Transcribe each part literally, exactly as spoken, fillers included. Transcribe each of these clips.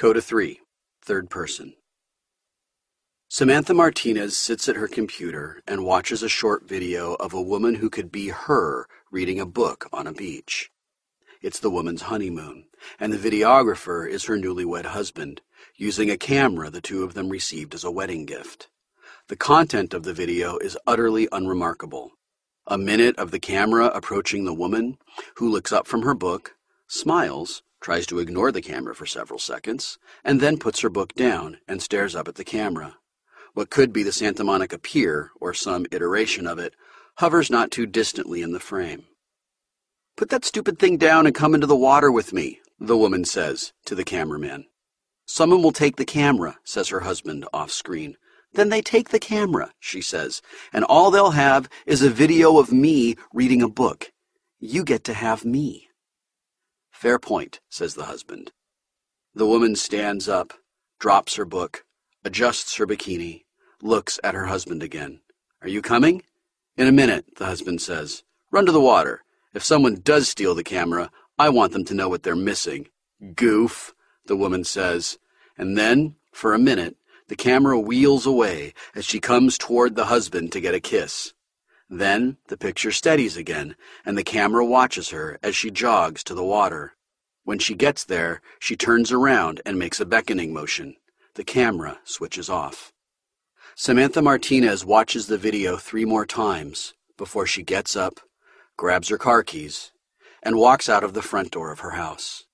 Coda three, third person. Samantha Martinez sits at her computer and watches a short video of a woman who could be her reading a book on a beach. It's the woman's honeymoon, and the videographer is her newlywed husband, using a camera the two of them received as a wedding gift. The content of the video is utterly unremarkable. A minute of the camera approaching the woman, who looks up from her book, smiles, tries to ignore the camera for several seconds, and then puts her book down and stares up at the camera. What could be the Santa Monica Pier, or some iteration of it, hovers not too distantly in the frame. "Put that stupid thing down and come into the water with me," the woman says to the cameraman. "Someone will take the camera," says her husband off-screen. "Then they take the camera," she says, "and all they'll have is a video of me reading a book. You get to have me." "Fair point," says the husband. The woman stands up, drops her book, adjusts her bikini, looks at her husband again. "Are you coming?" "In a minute," the husband says. "Run to the water. If someone does steal the camera, I want them to know what they're missing." "Goof," the woman says. And then, for a minute, the camera wheels away as she comes toward the husband to get a kiss. Then the picture steadies again, and the camera watches her as she jogs to the water. When she gets there, she turns around and makes a beckoning motion. The camera switches off. Samantha Martinez watches the video three more times before she gets up, grabs her car keys, and walks out of the front door of her house.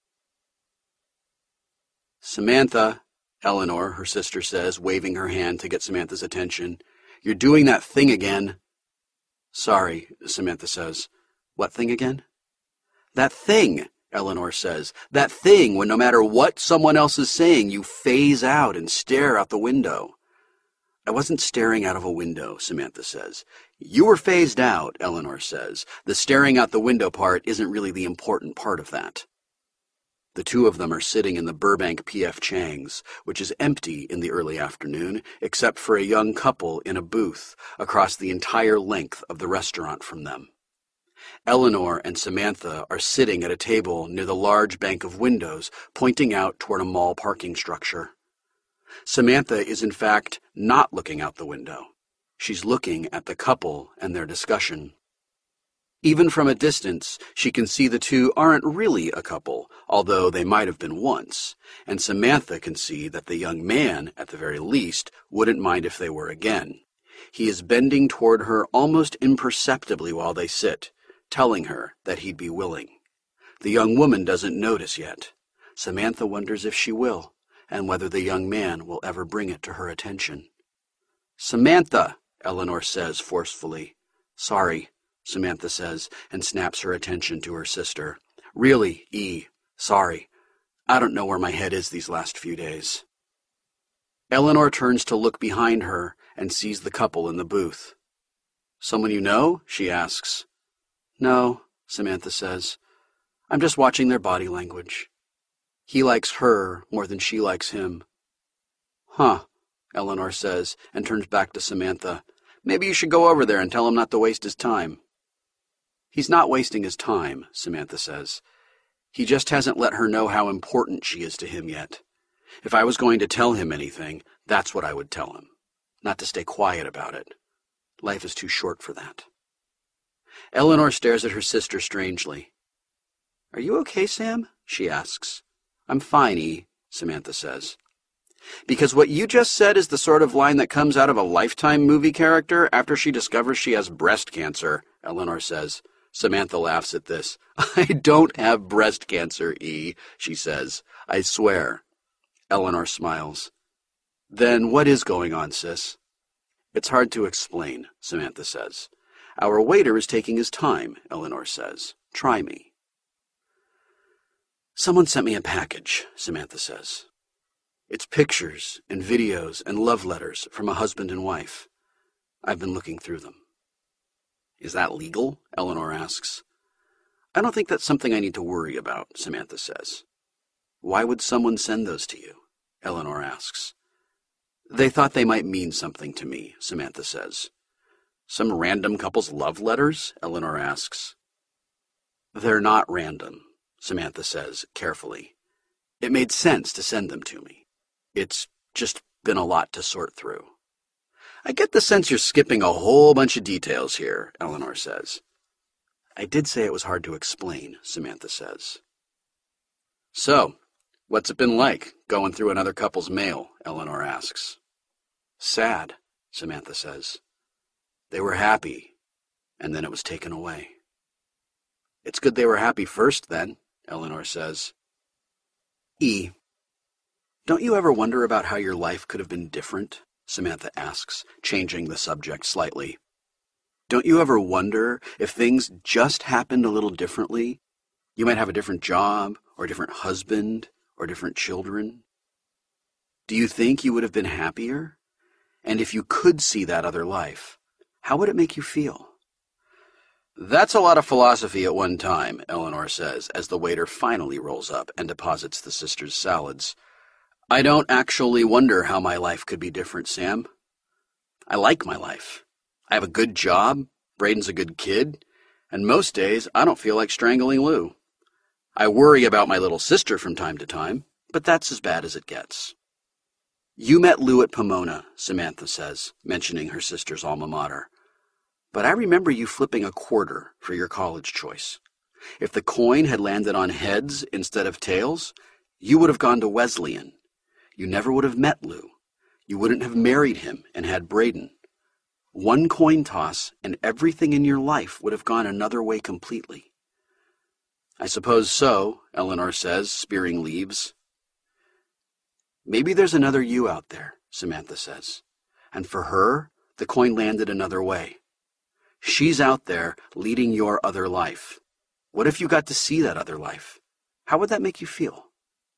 "Samantha," Eleanor, her sister, says, waving her hand to get Samantha's attention, "you're doing that thing again." "Sorry," Samantha says. "What thing again?" "That thing," Eleanor says. "That thing when no matter what someone else is saying, you phase out and stare out the window." "I wasn't staring out of a window," Samantha says. "You were phased out," Eleanor says. "The staring out the window part isn't really the important part of that." The two of them are sitting in the Burbank P F Chang's, which is empty in the early afternoon, except for a young couple in a booth across the entire length of the restaurant from them. Eleanor and Samantha are sitting at a table near the large bank of windows pointing out toward a mall parking structure. Samantha is in fact not looking out the window. She's looking at the couple and their discussion. Even from a distance, she can see the two aren't really a couple, although they might have been once, and Samantha can see that the young man, at the very least, wouldn't mind if they were again. He is bending toward her almost imperceptibly while they sit, telling her that he'd be willing. The young woman doesn't notice yet. Samantha wonders if she will, and whether the young man will ever bring it to her attention. "Samantha," Eleanor says forcefully. "Sorry," Samantha says, and snaps her attention to her sister. "Really, E, sorry. I don't know where my head is these last few days." Eleanor turns to look behind her and sees the couple in the booth. "Someone you know?" she asks. "No," Samantha says. "I'm just watching their body language. He likes her more than she likes him." "Huh," Eleanor says, and turns back to Samantha. "Maybe you should go over there and tell him not to waste his time." "He's not wasting his time," Samantha says. "He just hasn't let her know how important she is to him yet. If I was going to tell him anything, that's what I would tell him. Not to stay quiet about it. Life is too short for that." Eleanor stares at her sister strangely. "Are you okay, Sam?" she asks. "I'm fine, E," Samantha says. "Because what you just said is the sort of line that comes out of a Lifetime movie character after she discovers she has breast cancer," Eleanor says. Samantha laughs at this. "I don't have breast cancer, E," she says. "I swear." Eleanor smiles. "Then what is going on, sis?" "It's hard to explain," Samantha says. "Our waiter is taking his time," Eleanor says. "Try me." "Someone sent me a package," Samantha says. "It's pictures and videos and love letters from a husband and wife. I've been looking through them." "Is that legal?" Eleanor asks. "I don't think that's something I need to worry about," Samantha says. "Why would someone send those to you?" Eleanor asks. "They thought they might mean something to me," Samantha says. "Some random couple's love letters?" Eleanor asks. "They're not random," Samantha says carefully. It made sense to send them to me. It's just been a lot to sort through. I get the sense you're skipping a whole bunch of details here, Eleanor says. I did say it was hard to explain, Samantha says. So, what's it been like, going through another couple's mail? Eleanor asks. Sad, Samantha says. They were happy, and then it was taken away. It's good they were happy first, then, Eleanor says. E. Don't you ever wonder about how your life could have been different? Samantha asks, changing the subject slightly. Don't you ever wonder if things just happened a little differently? You might have a different job, or a different husband, or different children. Do you think you would have been happier? And if you could see that other life, how would it make you feel? That's a lot of philosophy at one time, Eleanor says, as the waiter finally rolls up and deposits the sisters' salads. I don't actually wonder how my life could be different, Sam. I like my life. I have a good job, Braden's a good kid, and most days I don't feel like strangling Lou. I worry about my little sister from time to time, but that's as bad as it gets. You met Lou at Pomona, Samantha says, mentioning her sister's alma mater. But I remember you flipping a quarter for your college choice. If the coin had landed on heads instead of tails, you would have gone to Wesleyan. You never would have met Lou. You wouldn't have married him and had Braden. One coin toss and everything in your life would have gone another way completely. I suppose so, Eleanor says, spearing leaves. Maybe there's another you out there, Samantha says. And for her, the coin landed another way. She's out there leading your other life. What if you got to see that other life? How would that make you feel?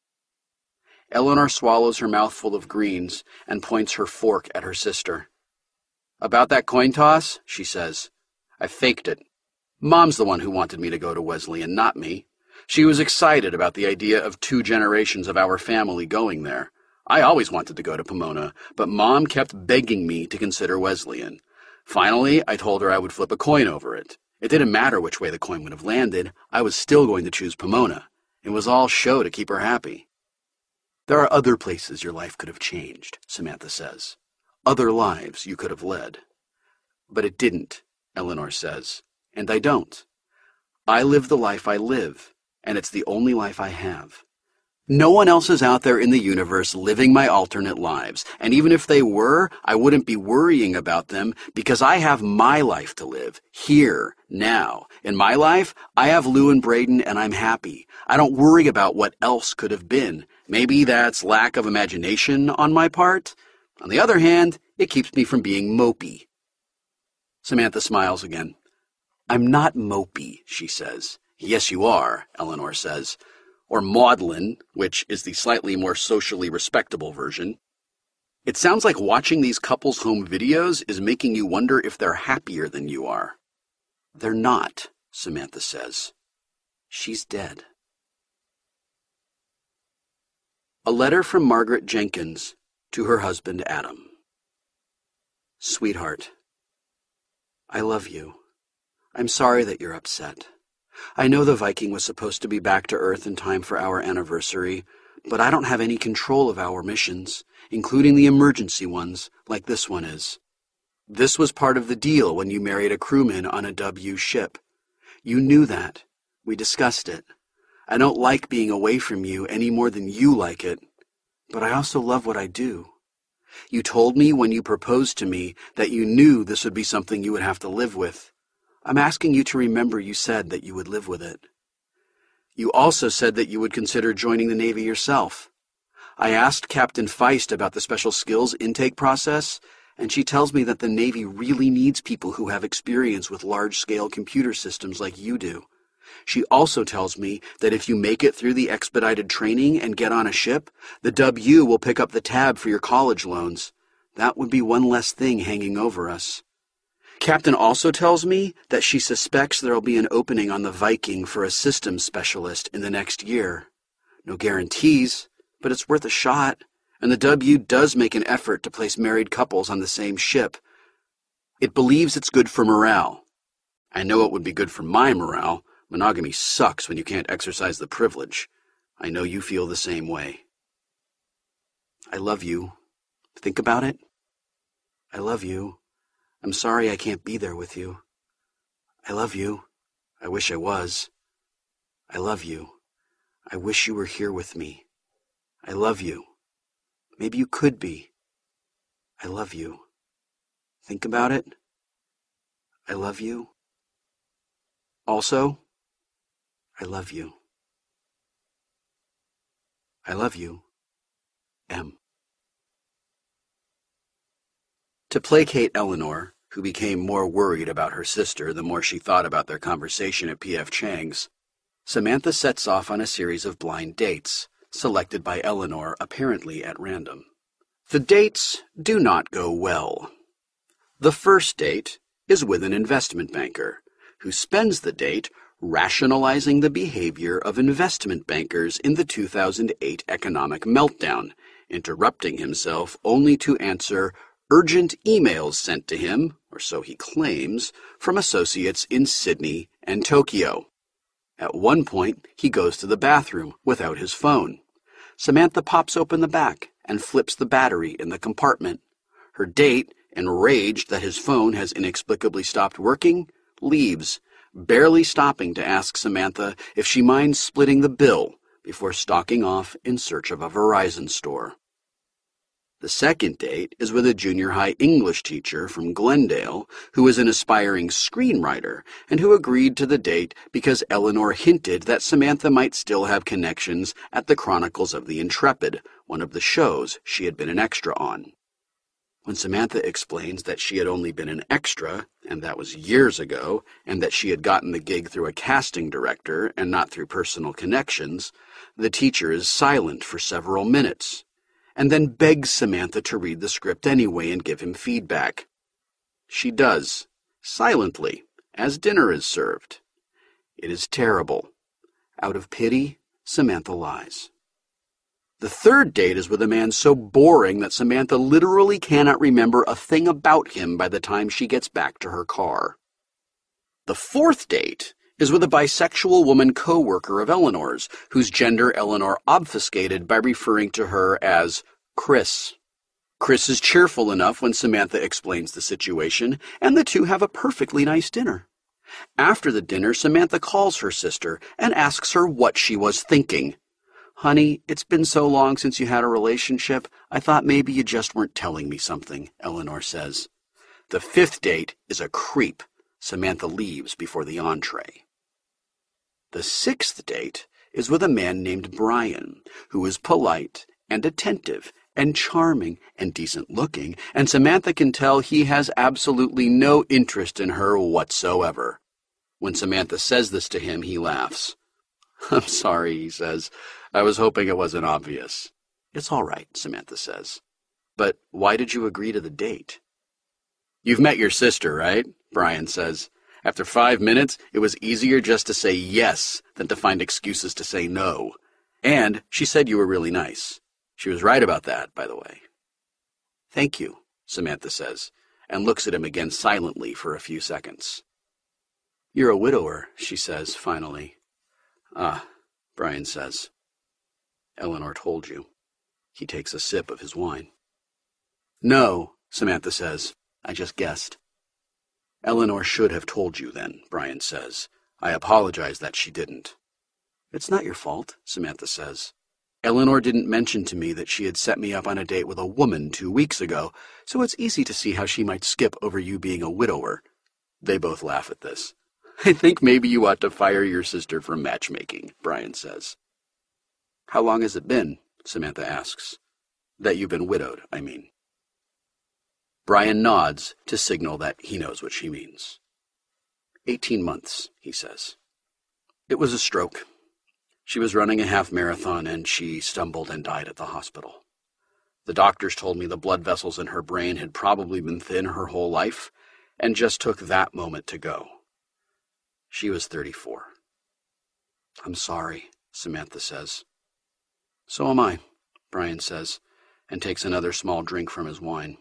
Eleanor swallows her mouthful of greens and points her fork at her sister. About that coin toss, she says, I faked it. Mom's the one who wanted me to go to Wesleyan, not me. She was excited about the idea of two generations of our family going there. I always wanted to go to Pomona, but Mom kept begging me to consider Wesleyan. Finally, I told her I would flip a coin over it. It didn't matter which way the coin would have landed. I was still going to choose Pomona. It was all show to keep her happy. There are other places your life could have changed, Samantha says. Other lives you could have led. But it didn't, Eleanor says, and I don't. I live the life I live, and it's the only life I have. No one else is out there in the universe living my alternate lives, and even if they were, I wouldn't be worrying about them because I have my life to live, here, now. In my life, I have Lou and Braden, and I'm happy. I don't worry about what else could have been. Maybe that's lack of imagination on my part. On the other hand, it keeps me from being mopey. Samantha smiles again. I'm not mopey, she says. Yes, you are, Eleanor says. Or maudlin, which is the slightly more socially respectable version. It sounds like watching these couples' home videos is making you wonder if they're happier than you are. They're not, Samantha says. She's dead. A letter from Margaret Jenkins to her husband Adam. Sweetheart, I love you. I'm sorry that you're upset. I know the Viking was supposed to be back to Earth in time for our anniversary, but I don't have any control of our missions, including the emergency ones, like this one is. This was part of the deal when you married a crewman on a W ship. You knew that. We discussed it. I don't like being away from you any more than you like it, but I also love what I do. You told me when you proposed to me that you knew this would be something you would have to live with. I'm asking you to remember you said that you would live with it. You also said that you would consider joining the Navy yourself. I asked Captain Feist about the special skills intake process, and she tells me that the Navy really needs people who have experience with large-scale computer systems like you do. She also tells me that if you make it through the expedited training and get on a ship, the W will pick up the tab for your college loans. That would be one less thing hanging over us. Captain also tells me that she suspects there'll be an opening on the Viking for a systems specialist in the next year. No guarantees, but it's worth a shot, and the W does make an effort to place married couples on the same ship. It believes it's good for morale. I know it would be good for my morale. Monogamy sucks when you can't exercise the privilege. I know you feel the same way. I love you. Think about it. I love you. I'm sorry I can't be there with you. I love you. I wish I was. I love you. I wish you were here with me. I love you. Maybe you could be. I love you. Think about it. I love you. Also, I love you. I love you. M. To placate Eleanor, who became more worried about her sister the more she thought about their conversation at P F Chang's, Samantha sets off on a series of blind dates, selected by Eleanor apparently at random. The dates do not go well. The first date is with an investment banker, who spends the date rationalizing the behavior of investment bankers in the two thousand eight economic meltdown, interrupting himself only to answer urgent emails sent to him, or so he claims, from associates in Sydney and Tokyo. At one point, he goes to the bathroom without his phone. Samantha pops open the back and flips the battery in the compartment. Her date, enraged that his phone has inexplicably stopped working, leaves, barely stopping to ask Samantha if she minds splitting the bill before stalking off in search of a Verizon store. The second date is with a junior high English teacher from Glendale who is an aspiring screenwriter and who agreed to the date because Eleanor hinted that Samantha might still have connections at the Chronicles of the Intrepid, one of the shows she had been an extra on. When Samantha explains that she had only been an extra, and that was years ago, and that she had gotten the gig through a casting director and not through personal connections, the teacher is silent for several minutes, and then begs Samantha to read the script anyway and give him feedback. She does, silently, as dinner is served. It is terrible. Out of pity, Samantha lies. The third date is with a man so boring that Samantha literally cannot remember a thing about him by the time she gets back to her car. The fourth date is with a bisexual woman co-worker of Eleanor's, whose gender Eleanor obfuscated by referring to her as Chris. Chris is cheerful enough when Samantha explains the situation, and the two have a perfectly nice dinner. After the dinner, Samantha calls her sister and asks her what she was thinking. "Honey, it's been so long since you had a relationship, I thought maybe you just weren't telling me something," Eleanor says. The fifth date is a creep. Samantha leaves before the entree. The sixth date is with a man named Brian, who is polite and attentive and charming and decent-looking, and Samantha can tell he has absolutely no interest in her whatsoever. When Samantha says this to him, he laughs. "I'm sorry," he says. "I was hoping it wasn't obvious." "It's all right," Samantha says. "But why did you agree to the date?" "You've met your sister, right?" Brian says. "After five minutes, it was easier just to say yes than to find excuses to say no. And she said you were really nice. She was right about that, by the way." "Thank you," Samantha says, and looks at him again silently for a few seconds. "You're a widower," she says, finally. "Ah," Brian says. "Eleanor told you." He takes a sip of his wine. "No," Samantha says. "I just guessed." "Eleanor should have told you then," Brian says. "I apologize that she didn't." "It's not your fault," Samantha says. "Eleanor didn't mention to me that she had set me up on a date with a woman two weeks ago, so it's easy to see how she might skip over you being a widower." They both laugh at this. "I think maybe you ought to fire your sister for matchmaking," Brian says. "How long has it been?" Samantha asks. "That you've been widowed, I mean." Brian nods to signal that he knows what she means. Eighteen months, he says. "It was a stroke. She was running a half marathon and she stumbled and died at the hospital. The doctors told me the blood vessels in her brain had probably been thin her whole life and just took that moment to go. She was thirty-four. "I'm sorry," Samantha says. "So am I," Brian says, and takes another small drink from his wine.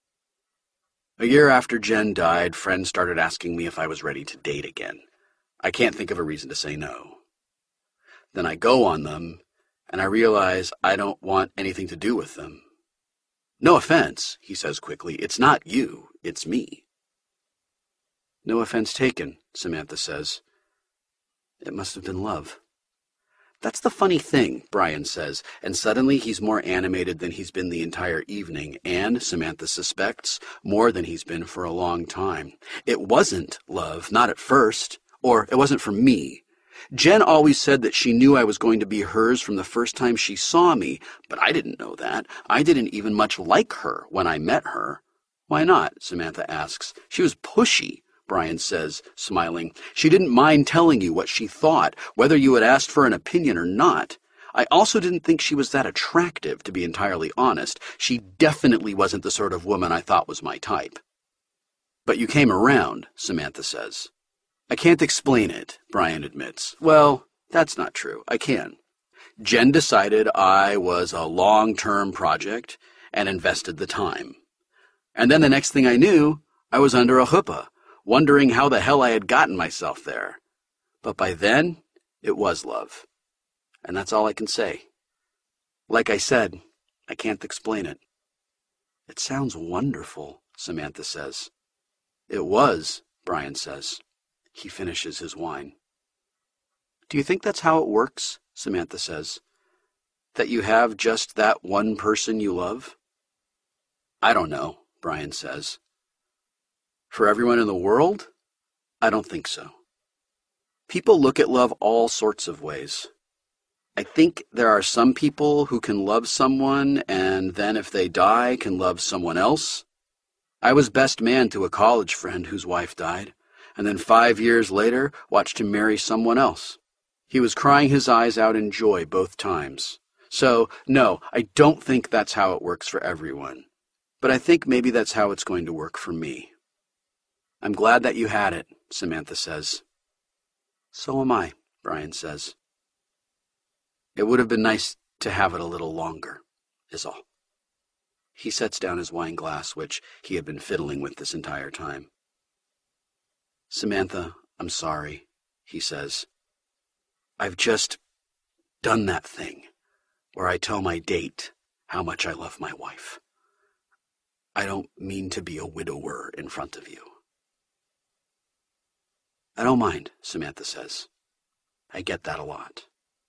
"A year after Jen died, friends started asking me if I was ready to date again. I can't think of a reason to say no. Then I go on them, and I realize I don't want anything to do with them. No offense, he says quickly. It's not you, it's me. No offense taken, Samantha says. It must have been love. That's the funny thing, Brian says, and suddenly he's more animated than he's been the entire evening, and, Samantha suspects, more than he's been for a long time. It wasn't love, not at first, or it wasn't for me. Jen always said that she knew I was going to be hers from the first time she saw me, but I didn't know that. I didn't even much like her when I met her. Why not? Samantha asks. She was pushy, Brian says, smiling. She didn't mind telling you what she thought, whether you had asked for an opinion or not. I also didn't think she was that attractive, to be entirely honest. She definitely wasn't the sort of woman I thought was my type. But you came around, Samantha says. I can't explain it, Brian admits. Well, that's not true. I can. Jen decided I was a long-term project and invested the time. And then the next thing I knew, I was under a chuppah, wondering how the hell I had gotten myself there. But by then, it was love. And that's all I can say. Like I said, I can't explain it. It sounds wonderful, Samantha says. It was, Brian says. He finishes his wine. Do you think that's how it works? Samantha says. That you have just that one person you love? I don't know, Brian says. For everyone in the world? I don't think so. People look at love all sorts of ways. I think there are some people who can love someone and then if they die can love someone else. I was best man to a college friend whose wife died, and then five years later watched him marry someone else. He was crying his eyes out in joy both times. So, no, I don't think that's how it works for everyone. But I think maybe that's how it's going to work for me. I'm glad that you had it, Samantha says. So am I, Brian says. It would have been nice to have it a little longer, is all. He sets down his wine glass, which he had been fiddling with this entire time. Samantha, I'm sorry, he says. I've just done that thing where I tell my date how much I love my wife. I don't mean to be a widower in front of you. I don't mind, Samantha says. I get that a lot.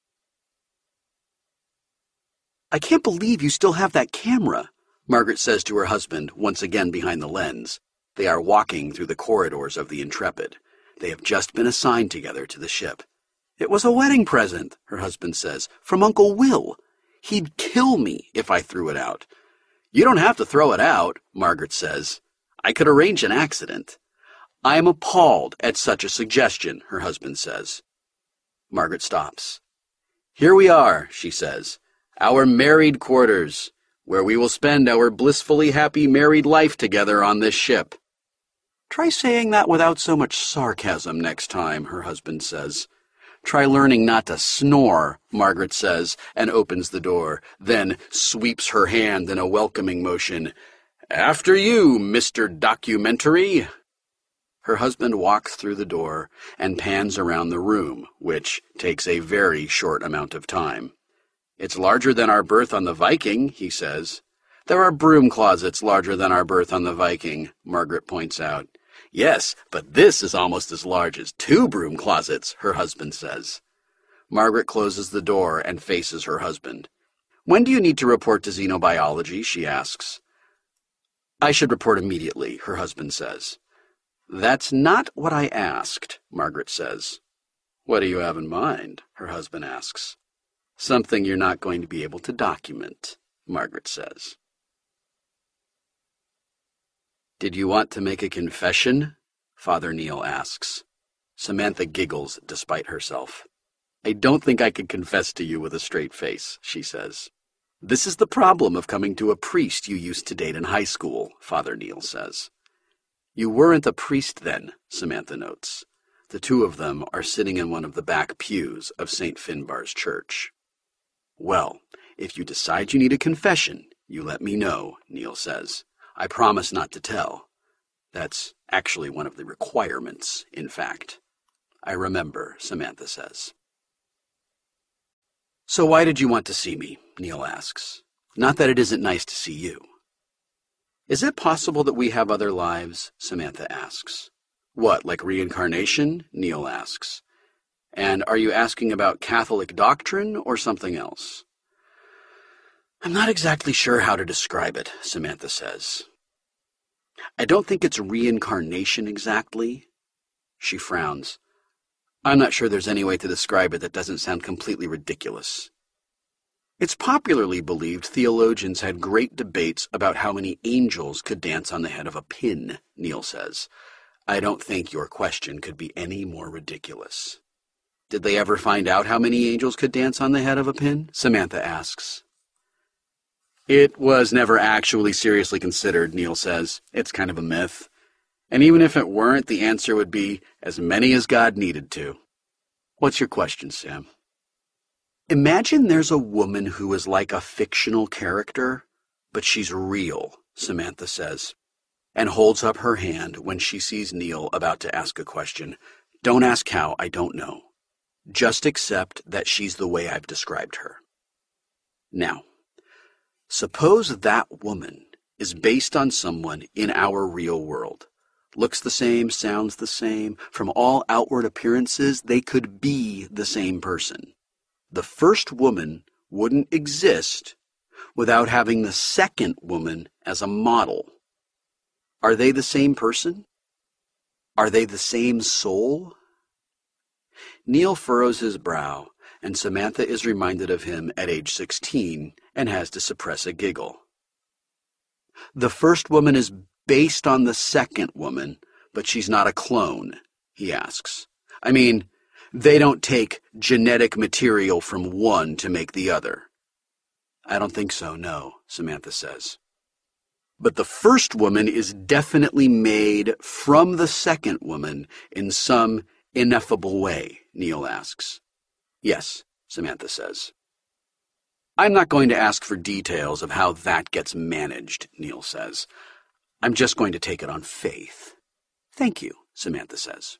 I can't believe you still have that camera, Margaret says to her husband, once again behind the lens. They are walking through the corridors of the Intrepid. They have just been assigned together to the ship. It was a wedding present, her husband says, from Uncle Will. He'd kill me if I threw it out. You don't have to throw it out, Margaret says. I could arrange an accident. I am appalled at such a suggestion, her husband says. Margaret stops. Here we are, she says, our married quarters, where we will spend our blissfully happy married life together on this ship. Try saying that without so much sarcasm next time, her husband says. Try learning not to snore, Margaret says, and opens the door, then sweeps her hand in a welcoming motion. After you, Mister Documentary. Her husband walks through the door and pans around the room, which takes a very short amount of time. It's larger than our berth on the Viking, he says. There are broom closets larger than our berth on the Viking, Margaret points out. Yes, but this is almost as large as two broom closets, her husband says. Margaret closes the door and faces her husband. When do you need to report to xenobiology, she asks. I should report immediately, her husband says. That's not what I asked, Margaret says. What do you have in mind, her husband asks. Something you're not going to be able to document, Margaret says. Did you want to make a confession? Father Neil asks. Samantha giggles despite herself. I don't think I could confess to you with a straight face, she says. This is the problem of coming to a priest you used to date in high school, Father Neil says. You weren't a priest then, Samantha notes. The two of them are sitting in one of the back pews of Saint Finbarr's church. Well, if you decide you need a confession, you let me know, Neil says. I promise not to tell. That's actually one of the requirements, in fact. I remember, Samantha says. So why did you want to see me? Neil asks. Not that it isn't nice to see you. Is it possible that we have other lives? Samantha asks. What, like reincarnation? Neil asks. And are you asking about Catholic doctrine or something else? I'm not exactly sure how to describe it, Samantha says. I don't think it's reincarnation exactly. She frowns. I'm not sure there's any way to describe it that doesn't sound completely ridiculous. It's popularly believed theologians had great debates about how many angels could dance on the head of a pin, Neil says. I don't think your question could be any more ridiculous. Did they ever find out how many angels could dance on the head of a pin? Samantha asks. It was never actually seriously considered, Neil says. It's kind of a myth. And even if it weren't, the answer would be as many as God needed to. What's your question, Sam? Imagine there's a woman who is like a fictional character, but she's real, Samantha says, and holds up her hand when she sees Neil about to ask a question. Don't ask how, I don't know. Just accept that she's the way I've described her. Now, suppose that woman is based on someone in our real world. Looks the same, sounds the same. From all outward appearances, they could be the same person. The first woman wouldn't exist without having the second woman as a model. Are they the same person? Are they the same soul? Neil furrows his brow, and Samantha is reminded of him at age sixteen and has to suppress a giggle. The first woman is based on the second woman, but she's not a clone, he asks. I mean, they don't take genetic material from one to make the other. I don't think so, no, Samantha says. But the first woman is definitely made from the second woman in some ineffable way, Neil asks. Yes, Samantha says. I'm not going to ask for details of how that gets managed, Neil says. I'm just going to take it on faith. Thank you, Samantha says.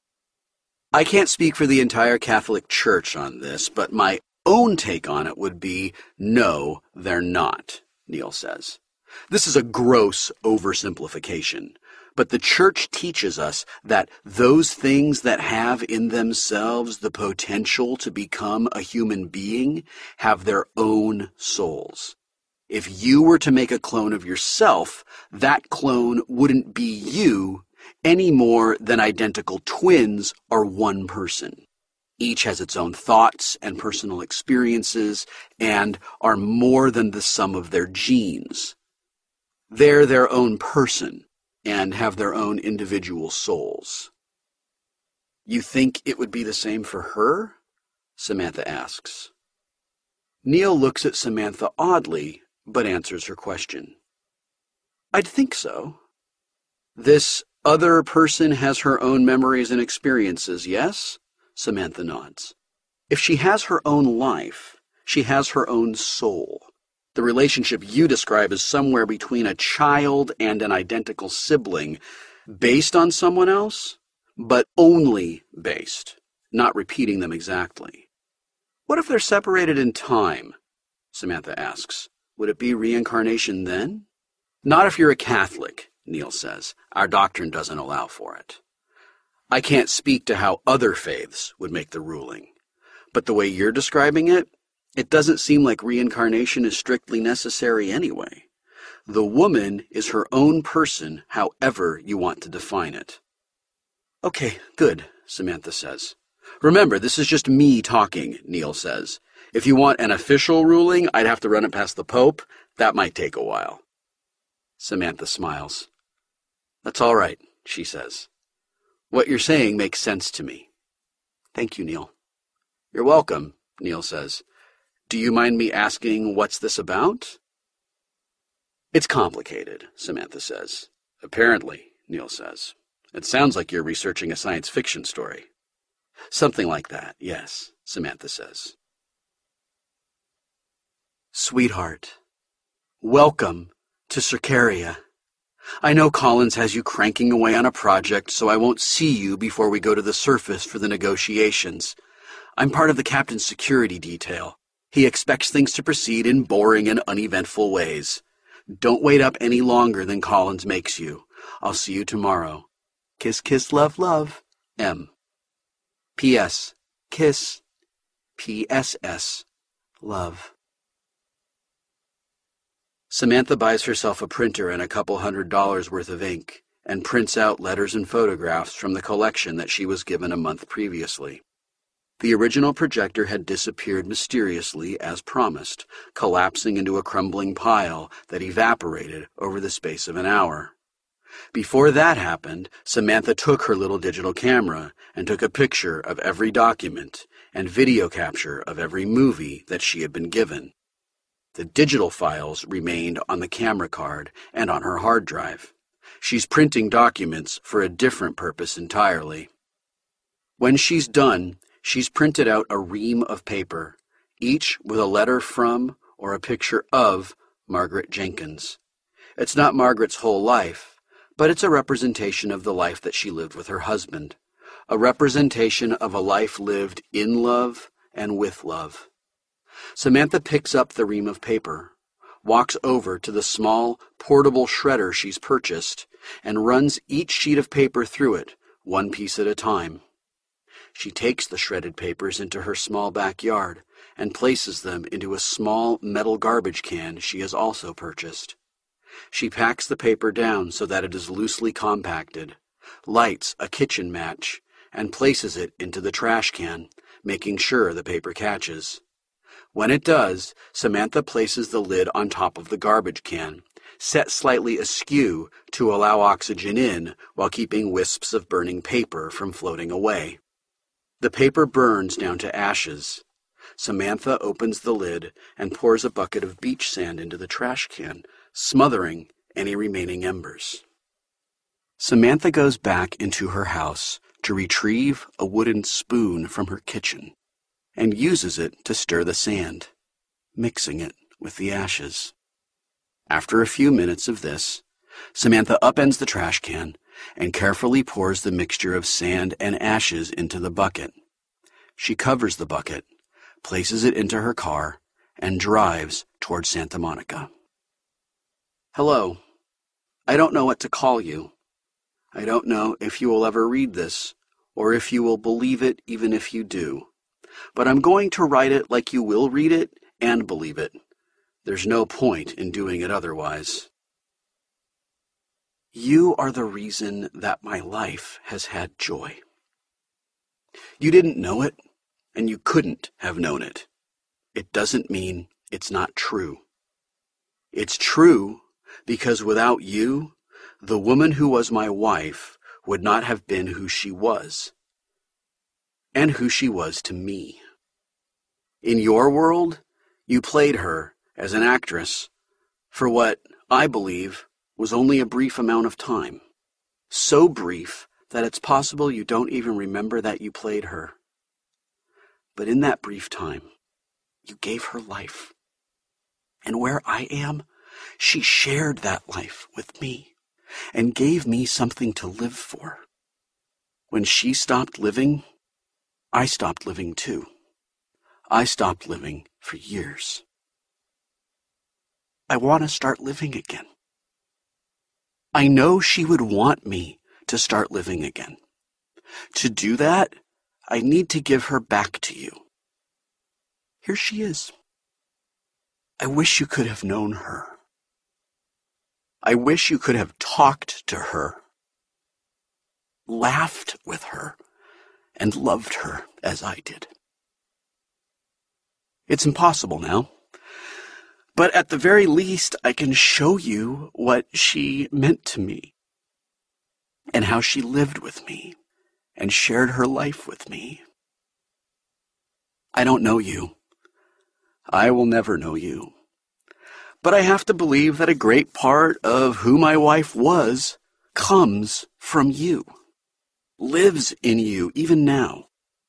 I can't speak for the entire Catholic Church on this, but my own take on it would be, no, they're not, Neil says. This is a gross oversimplification, but the Church teaches us that those things that have in themselves the potential to become a human being have their own souls. If you were to make a clone of yourself, that clone wouldn't be you any more than identical twins are one person. Each has its own thoughts and personal experiences and are more than the sum of their genes. They're their own person and have their own individual souls. You think it would be the same for her? Samantha asks. Neil looks at Samantha oddly, but answers her question. I'd think so. This other person has her own memories and experiences, yes? Samantha nods. If she has her own life, she has her own soul. The relationship you describe is somewhere between a child and an identical sibling, based on someone else, but only based, not repeating them exactly. What if they're separated in time? Samantha asks. Would it be reincarnation then? Not if you're a Catholic, Neil says. Our doctrine doesn't allow for it. I can't speak to how other faiths would make the ruling, but the way you're describing it, it doesn't seem like reincarnation is strictly necessary anyway. The woman is her own person, however you want to define it. Okay, good, Samantha says. Remember, this is just me talking, Neil says. If you want an official ruling, I'd have to run it past the Pope. That might take a while. Samantha smiles. That's all right, she says. What you're saying makes sense to me. Thank you, Neil. You're welcome, Neil says. Do you mind me asking what's this about? It's complicated, Samantha says. Apparently, Neil says. It sounds like you're researching a science fiction story. Something like that, yes, Samantha says. Sweetheart, welcome to Cercaria. I know Collins has you cranking away on a project, so I won't see you before we go to the surface for the negotiations. I'm part of the captain's security detail. He expects things to proceed in boring and uneventful ways. Don't wait up any longer than Collins makes you. I'll see you tomorrow. Kiss, kiss, love, love. M. P S. Kiss. P S S. Love. Samantha buys herself a printer and a couple hundred dollars worth of ink and prints out letters and photographs from the collection that she was given a month previously. The original projector had disappeared mysteriously as promised, collapsing into a crumbling pile that evaporated over the space of an hour. Before that happened, Samantha took her little digital camera and took a picture of every document and video capture of every movie that she had been given. The digital files remained on the camera card and on her hard drive. She's printing documents for a different purpose entirely. When she's done, she's printed out a ream of paper, each with a letter from or a picture of Margaret Jenkins. It's not Margaret's whole life, but it's a representation of the life that she lived with her husband, a representation of a life lived in love and with love. Samantha picks up the ream of paper, walks over to the small, portable shredder she's purchased, and runs each sheet of paper through it, one piece at a time. She takes the shredded papers into her small backyard and places them into a small metal garbage can she has also purchased. She packs the paper down so that it is loosely compacted, lights a kitchen match, and places it into the trash can, making sure the paper catches. When it does, Samantha places the lid on top of the garbage can, set slightly askew to allow oxygen in while keeping wisps of burning paper from floating away. The paper burns down to ashes. Samantha opens the lid and pours a bucket of beach sand into the trash can, smothering any remaining embers. Samantha goes back into her house to retrieve a wooden spoon from her kitchen and uses it to stir the sand, mixing it with the ashes. After a few minutes of this, Samantha upends the trash can and carefully pours the mixture of sand and ashes into the bucket. She covers the bucket, places it into her car, and drives toward Santa Monica. Hello. I don't know what to call you. I don't know if you will ever read this, or if you will believe it even if you do. But I'm going to write it like you will read it and believe it. There's no point in doing it otherwise. You are the reason that my life has had joy. You didn't know it, and you couldn't have known it. It doesn't mean it's not true. It's true because without you, the woman who was my wife would not have been who she was, and who she was to me. In your world, you played her as an actress for what I believe was only a brief amount of time. So brief that it's possible you don't even remember that you played her. But in that brief time, you gave her life. And where I am, she shared that life with me and gave me something to live for. When she stopped living, I stopped living too. I stopped living for years. I want to start living again. I know she would want me to start living again. To do that, I need to give her back to you. Here she is. I wish you could have known her. I wish you could have talked to her, laughed with her, and loved her as I did. It's impossible now. But at the very least, I can show you what she meant to me, and how she lived with me, and shared her life with me. I don't know you. I will never know you. But I have to believe that a great part of who my wife was comes from you, lives in you even now.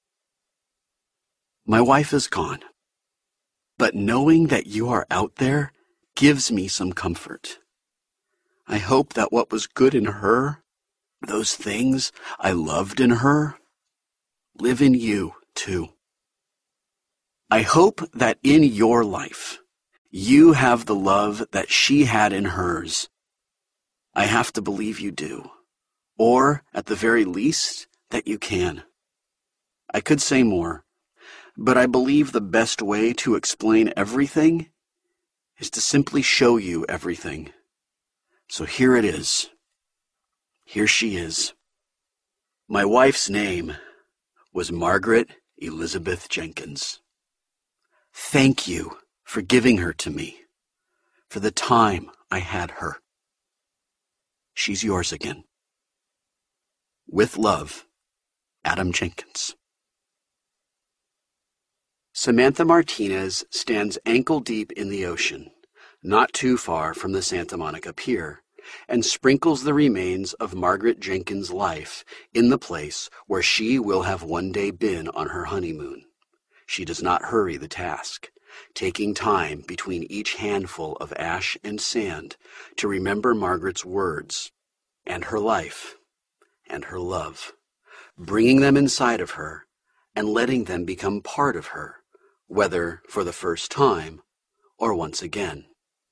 My wife is gone. But knowing that you are out there gives me some comfort. I hope that what was good in her, those things I loved in her, live in you too. I hope that in your life, you have the love that she had in hers. I have to believe you do, or at the very least, that you can. I could say more, but I believe the best way to explain everything is to simply show you everything. So here it is. Here she is. My wife's name was Margaret Elizabeth Jenkins. Thank you for giving her to me, for the time I had her. She's yours again. With love, Adam Jenkins. Samantha Martinez stands ankle-deep in the ocean, not too far from the Santa Monica Pier, and sprinkles the remains of Margaret Jenkins' life in the place where she will have one day been on her honeymoon. She does not hurry the task, taking time between each handful of ash and sand to remember Margaret's words, and her life, and her love, bringing them inside of her and letting them become part of her, whether for the first time or once again.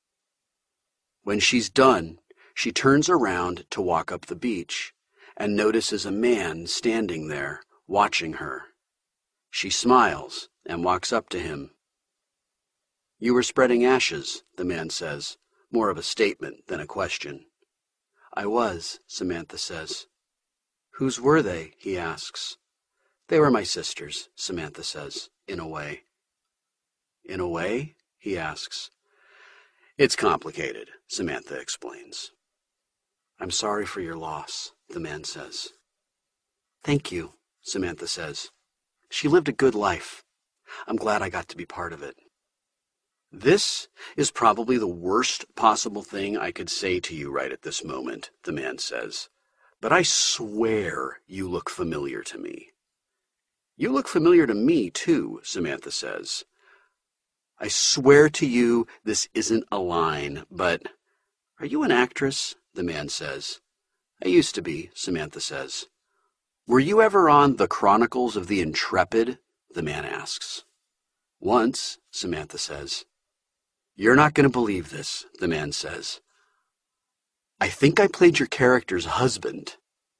When she's done, she turns around to walk up the beach and notices a man standing there watching her. She smiles and walks up to him. You were spreading ashes, the man says, more of a statement than a question. I was, Samantha says. Whose were they? He asks. They were my sisters, Samantha says, in a way. In a way? He asks. It's complicated, Samantha explains. I'm sorry for your loss, the man says. Thank you, Samantha says. She lived a good life. I'm glad I got to be part of it. This is probably the worst possible thing I could say to you right at this moment, the man says. But I swear you look familiar to me. You look familiar to me, too, Samantha says. I swear to you this isn't a line, but are you an actress? The man says. I used to be, Samantha says. Were you ever on The Chronicles of the Intrepid? The man asks. Once, Samantha says. You're not going to believe this, the man says. I think I played your character's husband.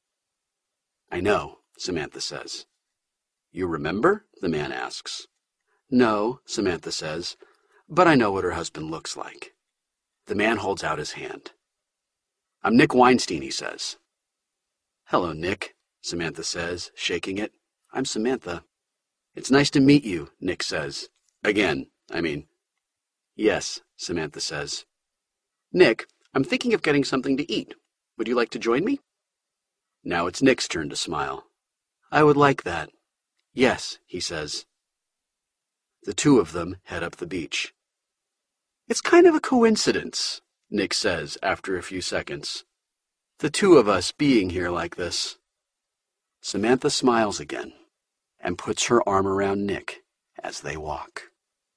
I know, Samantha says. You remember? The man asks. No, Samantha says, but I know what her husband looks like. The man holds out his hand. I'm Nick Weinstein, he says. Hello, Nick, Samantha says, shaking it. I'm Samantha. It's nice to meet you, Nick says. Again, I mean. Yes, Samantha says. Nick, I'm thinking of getting something to eat. Would you like to join me? Now it's Nick's turn to smile. I would like that. Yes, he says. The two of them head up the beach. It's kind of a coincidence, Nick says after a few seconds. The two of us being here like this. Samantha smiles again and puts her arm around Nick as they walk.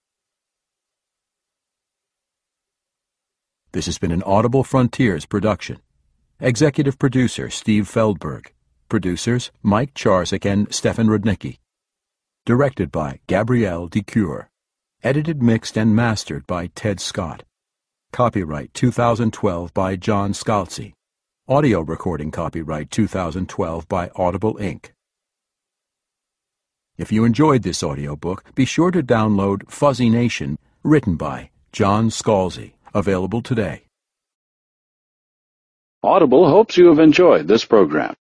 This has been an Audible Frontiers production. Executive producer Steve Feldberg. Producers Mike Charzik and Stefan Rudnicki. Directed by Gabrielle DeCure. Edited, mixed, and mastered by Ted Scott. Copyright two thousand twelve by John Scalzi. Audio recording copyright two thousand twelve by Audible Incorporated. If you enjoyed this audiobook, be sure to download Fuzzy Nation, written by John Scalzi, available today. Audible hopes you have enjoyed this program.